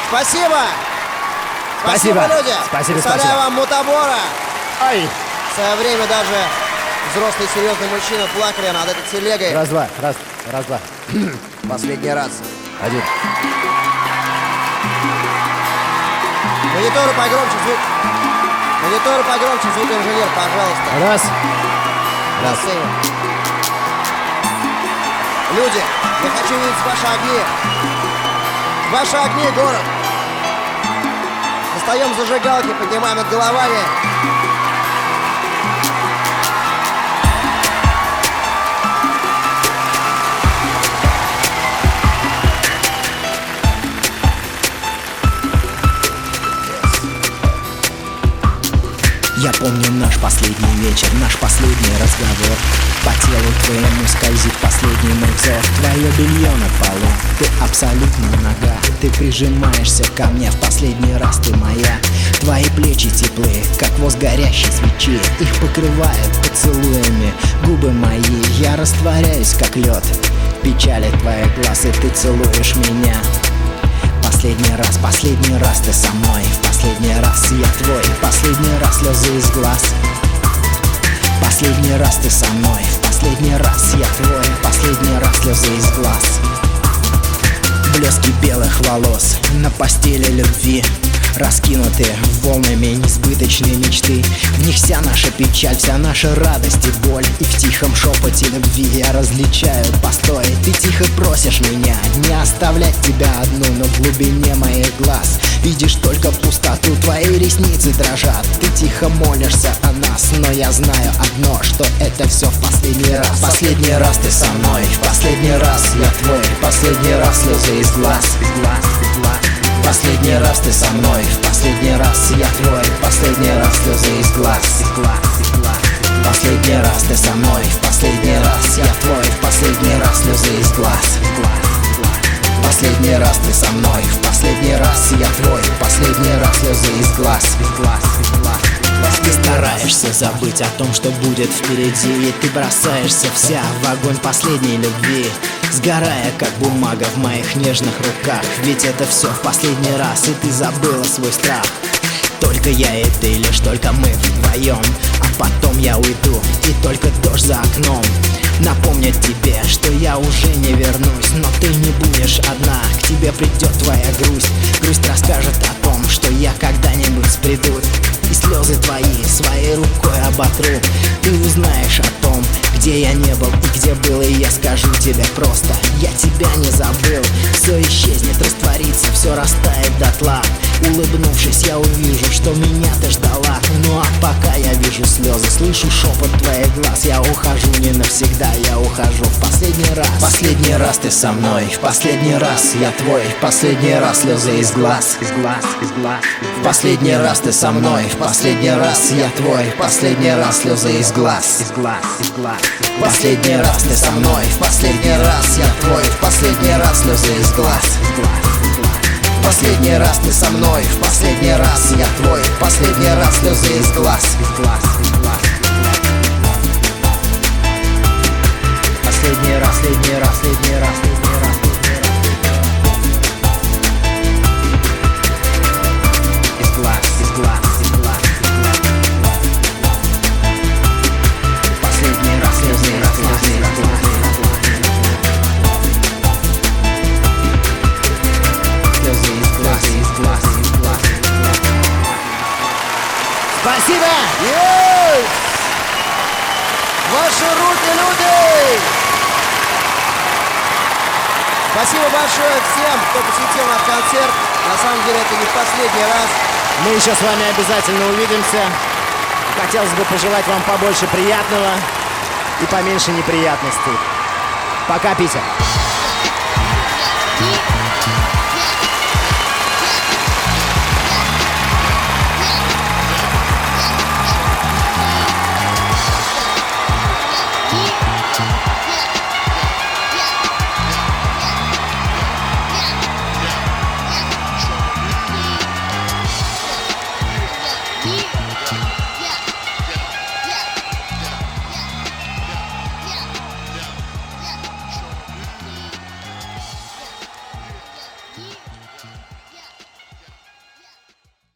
Спасибо! Спасибо, люди! Спасибо. Представляю вам Мутабора! Ай! В свое время даже взрослые серьезные мужчины плакали над этой телегой. Раз-два. Последний раз. Один. Мониторы погромче, звукоинженер, пожалуйста. Раз. На сцене. Люди, я хочу видеть ваши огни. Ваши огни, город. Достаем зажигалки, поднимаем над головами. Я помню наш последний вечер, наш последний разговор. По телу твоему скользит последний мой взор. Твое белье на полу, ты абсолютно нага. Ты прижимаешься ко мне, в последний раз ты моя. Твои плечи теплые, как воск горящей свечи. Их покрывают поцелуями губы мои. Я растворяюсь, как лед, печали твоих глаз, и ты целуешь меня. Последний раз ты со мной. В последний раз я твой. Последний раз слезы из глаз. Последний раз ты со мной. В последний раз я твой. Последний раз слезы из глаз. Блески белых волос на постели любви, раскинуты волнами несбыточные мечты. В них вся наша печаль, вся наша радость и боль. И в тихом шепоте любви я различаю постой. Ты тихо просишь меня не оставлять тебя одну, но в глубине моих глаз видишь только пустоту, твои ресницы дрожат. Ты тихо молишься о нас, но я знаю одно, что это все в последний раз. Последний раз ты со мной, в последний раз я твой. Последний раз слезы из глаз. Последний раз ты со мной, в последний раз я твой. Последний раз слезы из глаз. Последний раз ты со мной, в последний раз я твой. Последний раз слезы из глаз. Последний раз ты со мной, в последний раз я твой. Последний раз слезы из глаз. Ты стараешься забыть о том, что будет впереди, и ты бросаешься вся в огонь последней любви, сгорая, как бумага в моих нежных руках. Ведь это все в последний раз, и ты забыла свой страх. Только я и ты, лишь только мы вдвоем. А потом я уйду, и только дождь за окном напомнит тебе, что я уже не вернусь. Но ты не будешь одна, к тебе придет твоя грусть. Грусть расскажет о том, что я когда-нибудь приду, и слезы твои своей рукой оботру. Ты узнаешь о том, где я не был и где был, и я скажу тебе просто: я тебя не забыл. Все исчезнет, растворится, все растает дотла. Улыбнувшись, я увижу, что меня ты ждала. Ну а пока я вижу слезы, слышу шепот твоих глаз. Я ухожу не навсегда, я ухожу в последний раз. Последний раз ты со мной, в последний раз я твой. В последний раз слезы из глаз. В последний раз ты со мной, в последний раз я твой. В последний раз слезы из глаз. В последний раз ты со мной, в последний раз я твой. В последний раз слезы из глаз. В последний раз ты со мной, в последний раз я твой. В последний раз слезы из глаз. Последний раз, последний раз, последний раз, последний раз. Из глаз, из глаз, из глаз, из глаз. Последний раз, слезы, раз, слезы, раз, слезы. Спасибо! Ей! Ваши руки, люди! Спасибо большое всем, кто посетил наш концерт. На самом деле это не в последний раз. Мы еще с вами обязательно увидимся. Хотелось бы пожелать вам побольше приятного и поменьше неприятностей. Пока, Питер!